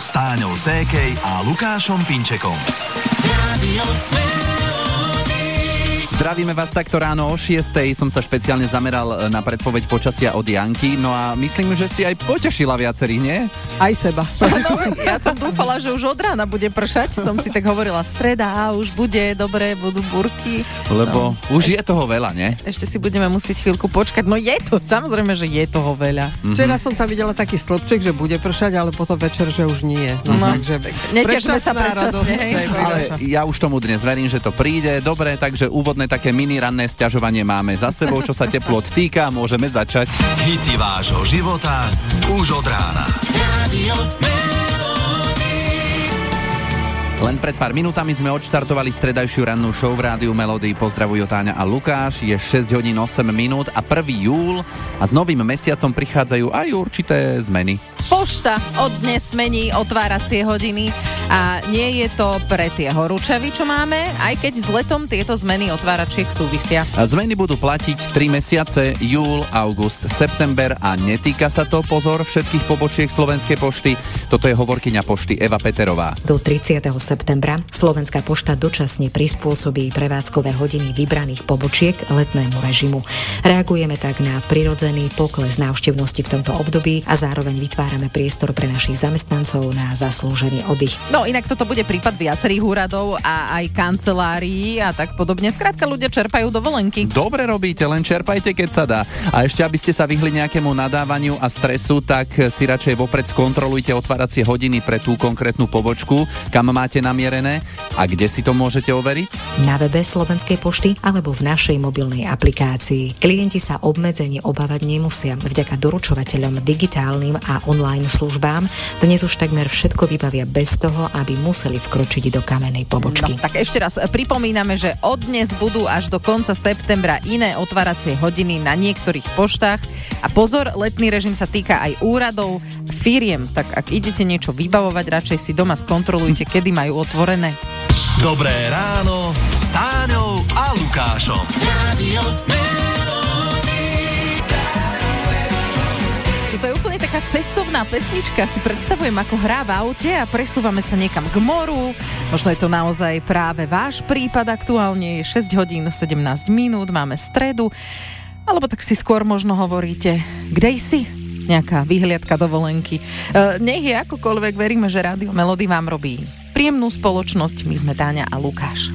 s Táňou Sékej a Lukášom Pinčekom. Zdravíme vás takto ráno o 6:00. Som sa špeciálne zameral na predpoveď počasia od Janky. No a myslím, že si aj potešila viacerých, nie? Aj seba. No, ja som dúfala, že už od rána bude pršať. Som si tak hovorila, streda, už bude, dobre, budú búrky. Lebo už je toho veľa, nie? Ešte si budeme musieť chvíľku počkať. No je to, samozrejme, že je toho veľa. Včera som tam videla taký stĺpček, že bude pršať, ale potom večer, že už nie. No, takže netešme sa predčasne. Ale ja už tomu dnes verím, že to príde. Dobre, takže úvodné také mini ranné sťažovanie máme za sebou, čo sa teplot týka, môžeme začať. Hity vášho života už od rána. Len pred pár minútami sme odštartovali stredajšiu rannú show v rádiu Melody. Pozdravujú Táňa a Lukáš. Je 6 hodín 8 minút a 1. júl a s novým mesiacom prichádzajú aj určité zmeny. Pošta od dnes mení otváracie hodiny a nie je to pre tie horúčavy, čo máme, aj keď s letom tieto zmeny otváračiek súvisia. A zmeny budú platiť 3 mesiace, júl, august, september a netýka sa to, pozor, všetkých pobočiek Slovenskej pošty. Toto je hovorkyňa pošty Eva Peterová. Do 30. septembra Slovenská pošta dočasne prispôsobí prevádzkové hodiny vybraných pobočiek letnému režimu. Reagujeme tak na prirodzený pokles návštevnosti v tomto období a zároveň vytvárame priestor pre našich zamestnancov na zaslúžený oddych. No inak toto bude prípad viacerých úradov a aj kancelárií a tak podobne. Skrátka ľudia čerpajú dovolenky. Dobre robíte, len čerpajte, keď sa dá. A ešte, aby ste sa vyhli nejakému nadávaniu a stresu, tak si radšej vopred skontrolujte otváracie hodiny pre tú konkrétnu pobočku, kam máte namierené a kde si to môžete overiť? Na webe Slovenskej pošty alebo v našej mobilnej aplikácii. Klienti sa obmedzenie obávať nemusia. Vďaka doručovateľom digitálnym a online službám dnes už takmer všetko vybavia bez toho, aby museli vkročiť do kamennej pobočky. No, tak ešte raz pripomíname, že od dnes budú až do konca septembra iné otváracie hodiny na niektorých poštách. A pozor, letný režim sa týka aj úradov, firiem, tak ak idete niečo vybavovať, radšej si doma skontrolujte, kedy majú otvorené. Dobré ráno s Táňou a Lukášom. To je úplne taká cestovná pesnička, si predstavujem, ako hrá v aute a presúvame sa niekam k moru. Možno je to naozaj práve váš prípad, aktuálne je 6 hodín 17 minút, máme stredu, alebo tak si skôr možno hovoríte, kde si? Nejaká výhliadka dovolenky. Nech je akokoľvek, veríme, že Rádio Melody vám robí príjemnú spoločnosť. My sme Táňa a Lukáš.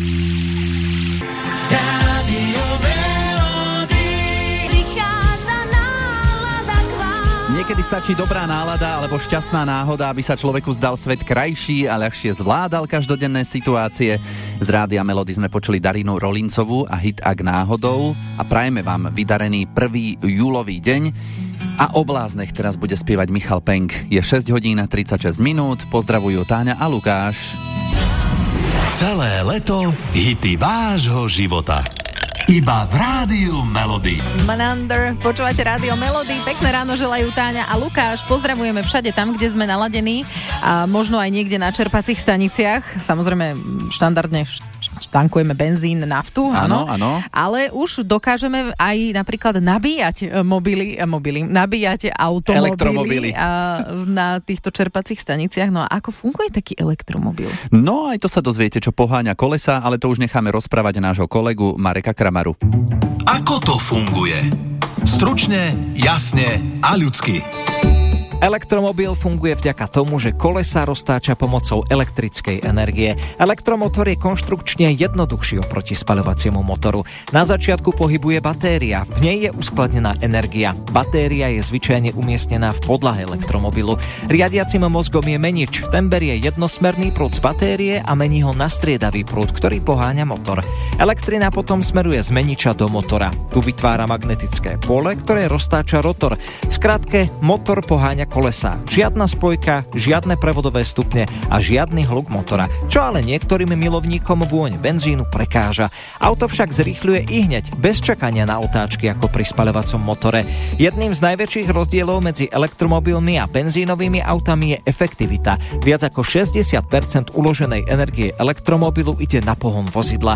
Niekedy stačí dobrá nálada alebo šťastná náhoda, aby sa človeku zdal svet krajší a ľahšie zvládal každodenné situácie. Z Rádia Melody sme počuli Darinu Rolincovú a hit Ak náhodou a prajeme vám vydarený 1. júlový deň. A o bláznech teraz bude spievať Michal Penk. Je 6 hodín 36 minút. Pozdravujú Táňa a Lukáš. Celé leto hity vášho života. Iba v Rádiu Melody. Manander, počúvate Rádio Melody. Pekné ráno želajú Táňa a Lukáš. Pozdravujeme všade tam, kde sme naladení. A možno aj niekde na čerpacích staniciach. Samozrejme, štandardne tankujeme benzín, naftu, áno. Ale už dokážeme aj napríklad nabíjať nabíjať automobily na týchto čerpacích staniciach. No a ako funguje taký elektromobil? No aj to sa dozviete, čo poháňa kolesa, ale to už necháme rozprávať nášho kolegu Mareka Kramaru. Ako to funguje? Stručne, jasne a ľudsky. Elektromobil funguje vďaka tomu, že kolesá roztáča pomocou elektrickej energie. Elektromotor je konštrukčne jednoduchší oproti spaľovaciemu motoru. Na začiatku pohybuje batéria, v nej je uskladnená energia. Batéria je zvyčajne umiestnená v podlahe elektromobilu. Riadiacim mozgom je menič, ten berie jednosmerný prúd z batérie a mení ho na striedavý prúd, ktorý poháňa motor. Elektrina potom smeruje z meniča do motora. Tu vytvára magnetické pole, ktoré roztáča rotor. Skrátke, motor poháňa kolesá. Žiadna spojka, žiadne prevodové stupne a žiadny hluk motora, čo ale niektorým milovníkom vôň benzínu prekáža. Auto však zrýchľuje ihneď, bez čakania na otáčky ako pri spaľovacom motore. Jedným z najväčších rozdielov medzi elektromobilmi a benzínovými autami je efektivita. Viac ako 60% uloženej energie elektromobilu ide na pohon vozidla. V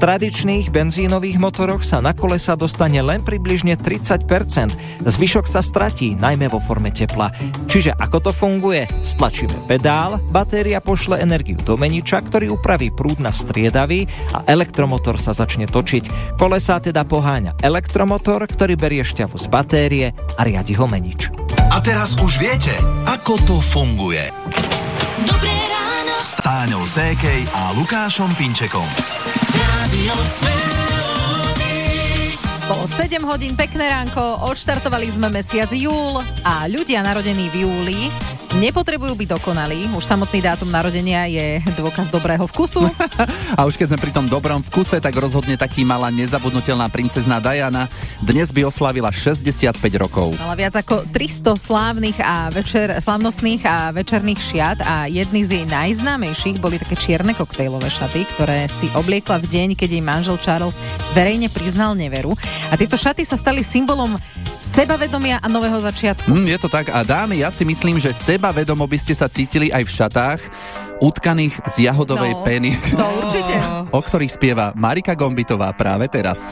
tradičných benzínových motoroch sa na kolesa dostane len približne 30%. Zvyšok sa stratí, najmä vo forme tepla. Čiže ako to funguje? Stlačíme pedál, batéria pošle energiu do meniča, ktorý upraví prúd na striedavý a elektromotor sa začne točiť. Kolesá teda poháňa elektromotor, ktorý berie šťavu z batérie a riadi ho menič. A teraz už viete, ako to funguje. Dobré ráno s Táňou Sékej a Lukášom Pinčekom. Rádio Bolo 7 hodín, pekné ránko, odštartovali sme mesiac júl a ľudia narodení v júli nepotrebujú byť dokonalí. Už samotný dátum narodenia je dôkaz dobrého vkusu. A už keď sme pri tom dobrom vkuse, tak rozhodne taký mala nezabudnutelná princezná Diana. Dnes by oslavila 65 rokov. Mala viac ako 300 slávnostných a večerných šiat a jedný z jej najznámejších boli také čierne koktejlové šaty, ktoré si obliekla v deň, keď jej manžel Charles verejne priznal neveru. A tieto šaty sa stali symbolom sebavedomia a nového začiatku. Je to tak. A dámy, ja si myslím, že sebavedomo by ste sa cítili aj v šatách utkaných z jahodovej pény. To určite. O ktorých spieva Marika Gombitová práve teraz.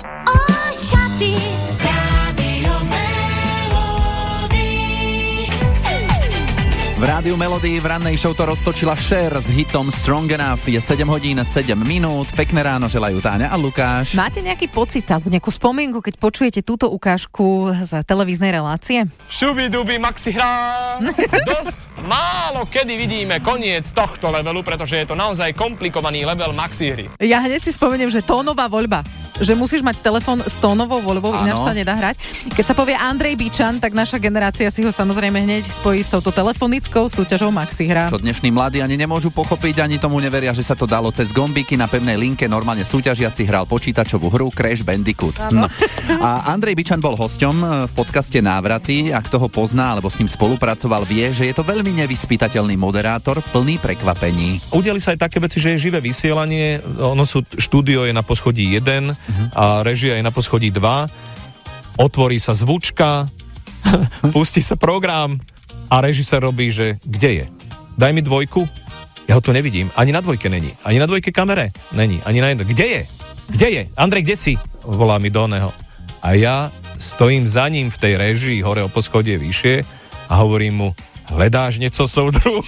V Rádiu Melody v rannej show to roztočila Cher s hitom Strong Enough. Je 7 hodín 7 minút. Pekné ráno želajú Táňa a Lukáš. Máte nejaký pocit alebo nejakú spomienku, keď počujete túto ukážku z televíznej relácie? Šubidubi maxi hrá. Dosť málo kedy vidíme koniec tohto levelu, pretože je to naozaj komplikovaný level maxi hry. Ja hneď si spomeniem, že tónová voľba. Že musíš mať telefón s tónovou voľbou, ináč sa nedá hrať. Keď sa povie Andrej Bičan, tak naša generácia si ho samozrejme hneď spojí s touto telefonickou súťažou Maxi hra. Čo dnešní mladí ani nemôžu pochopiť, ani tomu neveria, že sa to dalo cez gombíky na pevnej linke. Normálne súťažiaci hral počítačovú hru Crash Bandicoot. No. A Andrej Bičan bol hosťom v podcaste Návraty. Ak toho pozná alebo s ním spolupracoval, vie, že je to veľmi nevyspytateľný moderátor, plný prekvapení. Udiali sa aj také veci, že je živé vysielanie. Štúdio je na poschodí 1 a režia je na poschodí 2. Otvorí sa zvučka, pustí sa program a režisér robí, že kde je? Daj mi 2. Ja ho tu nevidím. Ani na 2 není. Ani na 2 kamere není. Ani na 1. Kde je? Kde je? Andrej, kde si? Volá mi do oného. A ja stojím za ním v tej režii hore o poschodie vyššie a hovorím mu, hledáš niečo soudru?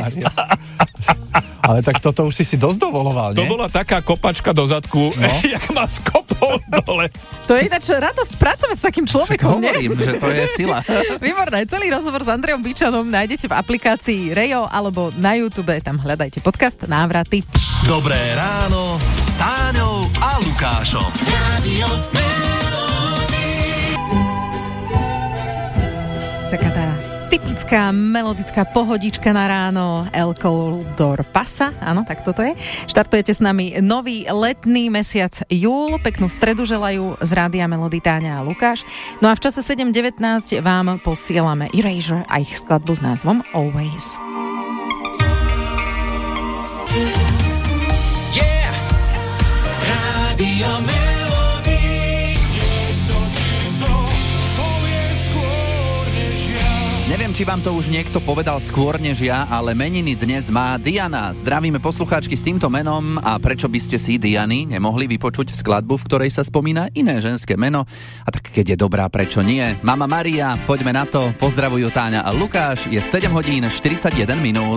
Ale tak toto už si dosť dovoloval, nie? To bola taká kopačka do zadku, jak ma skopol dole. To je ináč radosť pracovať s takým človekom, nie? Hovorím, že to je sila. Výborné, celý rozhovor s Andrejom Bičanom nájdete v aplikácii Rejo alebo na YouTube, tam hľadajte podcast Návraty. Dobré ráno s Táňou a Lukášom. Rádio Taká tá typická melodická pohodička na ráno El Coldor Pasa, áno, tak toto je. Štartujete s nami nový letný mesiac júl, peknú stredu želajú z Rádia Melody Táňa a Lukáš. No a v čase 7.19 vám posielame Erasure a ich skladbu s názvom Always. Yeah! Rádio Melody. Neviem, či vám to už niekto povedal skôr než ja, ale meniny dnes má Diana. Zdravíme poslucháčky s týmto menom a prečo by ste si Diany nemohli vypočuť skladbu, v ktorej sa spomína iné ženské meno? A tak keď je dobrá, prečo nie? Mama Maria, poďme na to. Pozdravujú Táňa a Lukáš. Je 7 hodín 41 minút.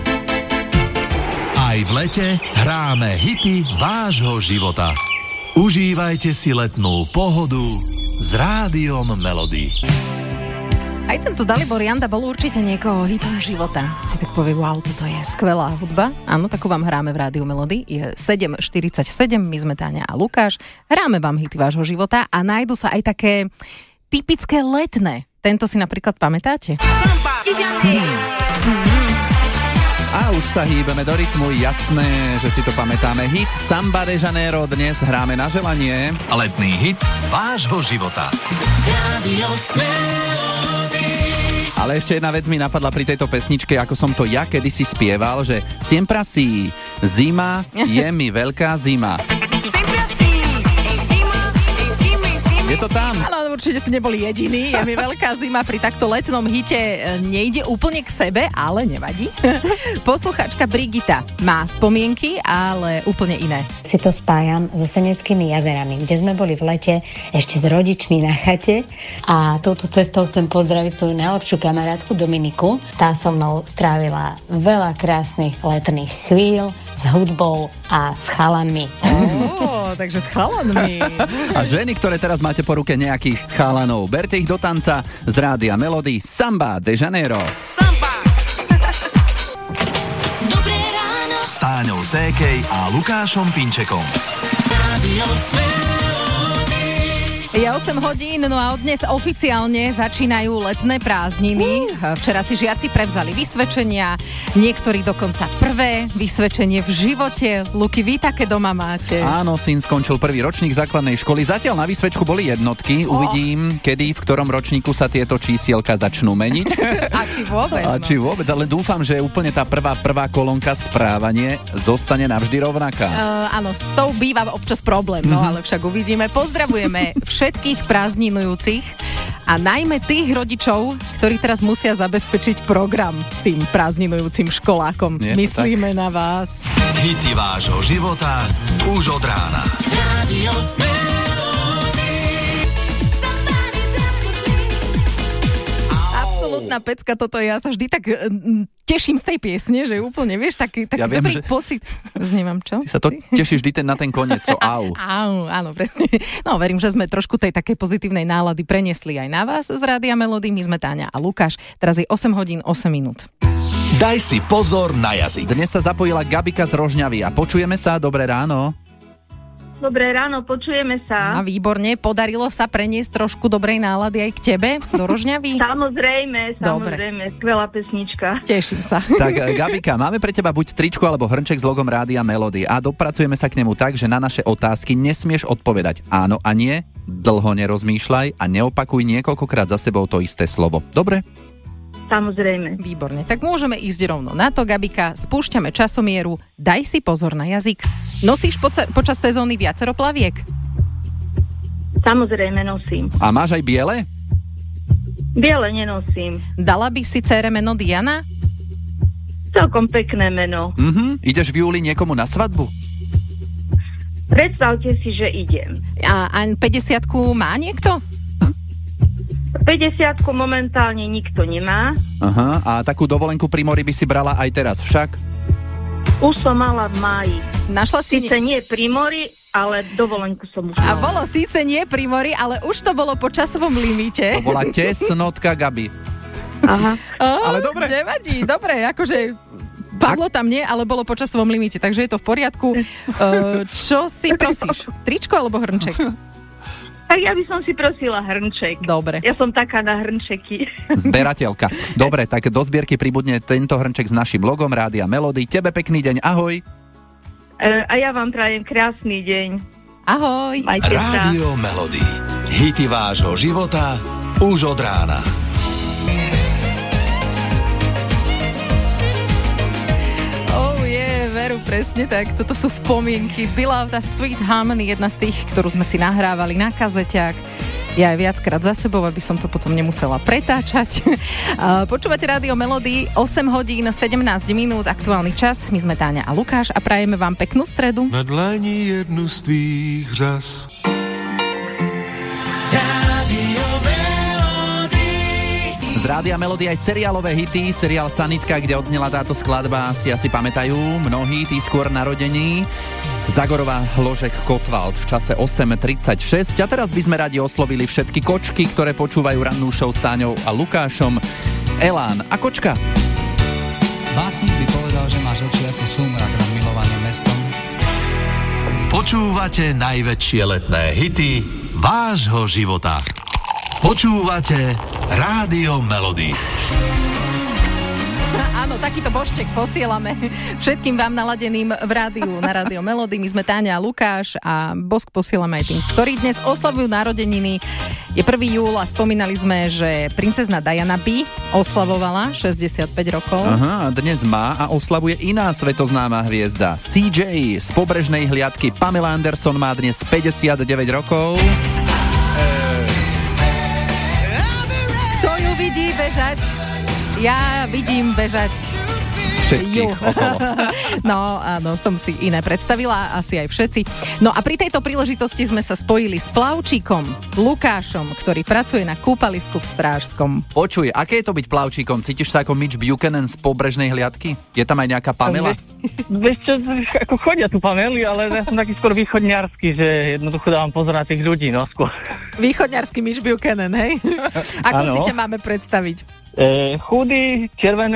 Aj v lete hráme hity vášho života. Užívajte si letnú pohodu s Rádiom Melody. Aj tento Dalibor Janda bol určite niekoho hitom života. Si tak povie, wow, toto je skvelá hudba. Áno, takú vám hráme v Rádiu Melody. Je 7.47, my sme Táňa a Lukáš. Hráme vám hity vášho života a nájdu sa aj také typické letné. Tento si napríklad pamätáte? A už sa hýbeme do rytmu, jasné, že si to pamätáme. Hit Samba de Janeiro dnes hráme na želanie. Letný hit vášho života. Rádio Ale ešte jedna vec mi napadla pri tejto pesničke, ako som to ja kedysi spieval, že siempre así, zima je mi veľká zima. Je to tam. Áno, určite ste neboli jediní. Je mi veľká zima pri takto letnom hite. Nejde úplne k sebe, ale nevadí. Posluchačka Brigita má spomienky, ale úplne iné. Si to spájam so Seneckými jazerami, kde sme boli v lete ešte s rodičmi na chate a touto cestou chcem pozdraviť svoju najlepšiu kamarátku Dominiku. Tá so mnou strávila veľa krásnych letných chvíľ s hudbou a s chalanmi. Takže s chalanmi. A ženy, ktoré teraz máte po ruke nejakých chalanov, berte ich do tanca z Rádia Melody Samba de Janeiro. Samba! Dobré ráno s Táňou Sékej a Lukášom Pinčekom. Rádio Je 8 hodín, no a od dnes oficiálne začínajú letné prázdniny. Včera si žiaci prevzali vysvedčenia, niektorí dokonca prvé vysvedčenie v živote. Luky, vy také doma máte? Áno, syn skončil prvý ročník základnej školy. Zatiaľ na vysvedčku boli jednotky. Uvidím, kedy, v ktorom ročníku sa tieto čísielka začnú meniť. A či vôbec? Ale dúfam, že úplne tá prvá kolónka správanie zostane navždy rovnaká. Áno, s tou býva občas problém, no ale však uvidíme. Pozdravujeme všetkých prázdninujúcich a najmä tých rodičov, ktorí teraz musia zabezpečiť program tým prázdninujúcim školákom. Myslíme na vás. Hity vášho života už od rána. Rádio Absolútna pecka toto, ja sa vždy tak teším z tej piesne, že úplne, vieš, taký ja viem, dobrý pocit. Znímam, čo? Ty sa to tešíš vždy na ten koniec, so au. Áno, presne. No, verím, že sme trošku tej takej pozitívnej nálady preniesli aj na vás z Rádia Melody. My sme Táňa a Lukáš. Teraz je 8 hodín 8 minút. Daj si pozor na jazyk. Dnes sa zapojila Gabika z Rožňavy a počujeme sa. Dobré ráno. Dobré ráno, počujeme sa. A výborne, podarilo sa preniesť trošku dobrej nálady aj k tebe do Rožňavy? Samozrejme, skvelá pesnička. Teším sa. Tak Gabika, máme pre teba buď tričko alebo hrnček s logom Rádia Melody a dopracujeme sa k nemu tak, že na naše otázky nesmieš odpovedať áno a nie, dlho nerozmýšľaj a neopakuj niekoľkokrát za sebou to isté slovo. Dobre? Samozrejme. Výborne, tak môžeme ísť rovno na to, Gabika. Spúšťame časomieru, daj si pozor na jazyk. Nosíš počas sezóny viacero plaviek? Samozrejme nosím. A máš aj biele? Biele nenosím. Dala by si dcére meno Diana? Celkom pekné meno. Ideš v júli niekomu na svadbu? Predstavte si, že idem. A 50-ku má niekto? 50-ku momentálne nikto nemá. Aha, a takú dovolenku pri mori by si brala aj teraz však? Už som mala v máji. Našla si... Sice nie pri mori, ale dovolenku som už mala. A bolo síce nie pri mori, ale už to bolo po časovom limite. To bola tesnotka, Gabi. Aha. Ale dobre. Nevadí, dobre, akože... Padlo tam nie, ale bolo po časovom limite, takže je to v poriadku. Čo si prosíš? Tričko alebo hrnček? Tak ja by som si prosila hrnček. Dobre. Ja som taká na hrnčeky. Zberateľka. Dobre, tak do zbierky pribudne tento hrnček s našim logom Rádia Melody. Tebe pekný deň, ahoj. A ja vám prajem krásny deň. Ahoj. Majte sa. Rádio Melody. Hity vášho života už od rána. Veru, presne tak. Toto sú spomienky. Byla tá Sweet Harmony, jedna z tých, ktorú sme si nahrávali na kazeťák. Ja aj viackrát za sebou, aby som to potom nemusela pretáčať. Počúvate Rádio Melody, 8 hodín 17 minút, aktuálny čas. My sme Táňa a Lukáš a prajeme vám peknú stredu. Na dlani jednu z tvých řas. Z Rádia Melody aj seriálové hity, seriál Sanitka, kde odznela táto skladba, asi pamätajú mnohí, tí skôr narodení. Zagorová, Hložek, Kotwald v čase 8.36. A teraz by sme radi oslovili všetky kočky, ktoré počúvajú rannú show s Táňou a Lukášom. Elán a kočka. Básnik by povedal, že máš oči ako súmrak nad milovaným mestom. Počúvate najväčšie letné hity vášho života. Počúvate Rádio Melody. Áno, takýto božček posielame všetkým vám naladeným v rádiu, na Rádio Melody. My sme Táňa a Lukáš a bosk posielame aj tým, ktorí dnes oslavujú narodeniny. Je 1. júl a spomínali sme, že princezna Diana by oslavovala 65 rokov. Aha, dnes má a oslavuje iná svetoznáma hviezda. CJ z Pobrežnej hliadky Pamela Anderson má dnes 59 rokov. vidí bežať. Ja vidím bežať. Všetkých okolo. No áno, som si iné predstavila, asi aj všetci. No a pri tejto príležitosti sme sa spojili s plavčíkom Lukášom, ktorý pracuje na kúpalisku v Strážskom. Počuj, aké je to byť plavčíkom? Cítiš sa ako Mitch Buchanan z Pobrežnej hliadky? Je tam aj nejaká Pamela? Vieš čo, ako chodia tu Pamely, ale ja som taký skôr východňarsky, že jednoducho dávam pozor na tých ľudí, no skôr. Východňarský Mitch Buchanan, hej? Ako ano. si ťa máme predstaviť? Chudý,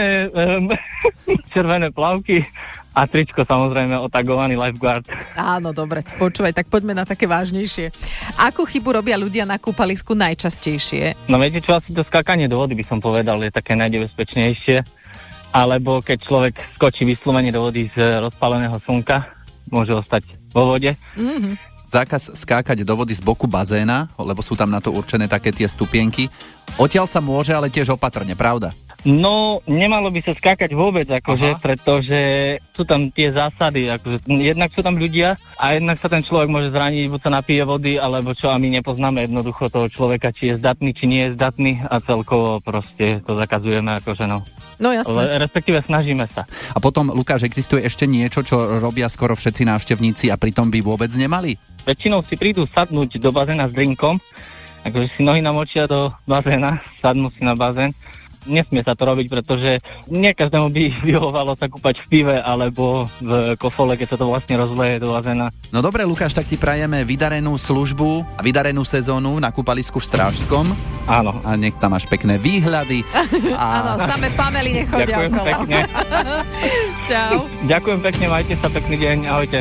červené plavky a tričko samozrejme otagovaný lifeguard. Áno, dobre, počúvaj, tak poďme na také vážnejšie. Akú chybu robia ľudia na kúpalisku najčastejšie? No viete čo, asi to skákanie do vody by som povedal, je také najnebezpečnejšie. Alebo keď človek skočí vyslovene do vody z rozpáleného slnka, môže ostať vo vode. Mm-hmm. Zákaz skákať do vody z boku bazéna, lebo sú tam na to určené také tie stupienky. Odtiaľ sa môže, ale tiež opatrne, pravda? No, nemalo by sa skákať vôbec, akože, pretože sú tam tie zásady, akože jednak sú tam ľudia a jednak sa ten človek môže zraniť, buď sa napije vody, alebo čo, a my nepoznáme jednoducho toho človeka, či je zdatný, či nie je zdatný a celkovo proste to zakazujeme, akože no. No jasné. Respektíve snažíme sa. A potom, Lukáš, existuje ešte niečo, čo robia skoro všetci návštevníci a pritom by vôbec nemali? Väčšinou si prídu sadnúť do bazéna s drinkom, akože si nohy namočia do bazéna, sadnú si na bazén. Nesmie sa to robiť, pretože nie každému by vyhovovalo sa kúpať v pive alebo v kofole, keď sa to vlastne rozleje do bazéna. No dobre, Lukáš, tak ti prajeme vydarenú službu a vydarenú sezónu na kúpalisku v Strážskom. Áno. A nech tam máš pekné výhľady. Áno, samé Pamely nechodia Ďakujem okolo. pekne. Čau. Ďakujem pekne, majte sa, pekný deň, ahojte.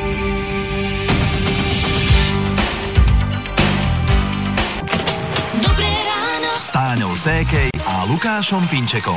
S Táňou Sékej a Lukášom Pinčekom.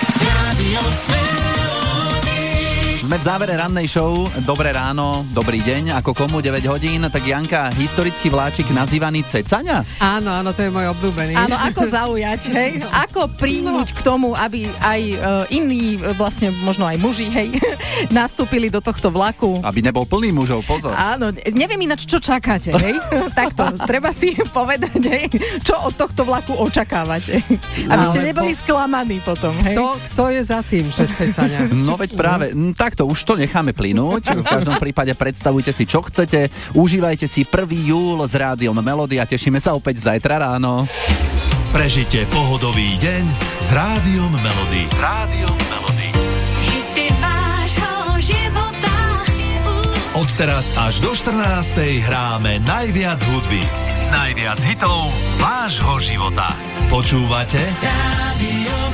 Sme v závere rannej show. Dobré ráno, dobrý deň. Ako komu 9 hodín, tak Janka, historický vláčik nazývaný Cecaňa? Áno, áno, to je môj obľúbený. Áno, ako zaujať, hej? Ako príjmuť k tomu, aby aj iní, vlastne možno aj muži, hej, nastúpili do tohto vlaku. Aby nebol plný mužov, pozor. Áno, neviem ináč, čo čakáte, hej? Takto, treba si povedať, hej, čo od tohto vlaku očakávate. Aby ste neboli sklamaní potom, hej? Kto je za tým, že Cecaňa? No veď práve, takto už to necháme plynúť. V každom prípade predstavujte si, čo chcete. Užívajte si 1. júl s Rádiom Melody a tešíme sa opäť zajtra ráno. Prežite pohodový deň s Rádiom Melody. S Rádiom Melody. Hity vášho života. Od teraz až do 14:00 hráme najviac hudby. Najviac hitov vášho života. Počúvate? Rádio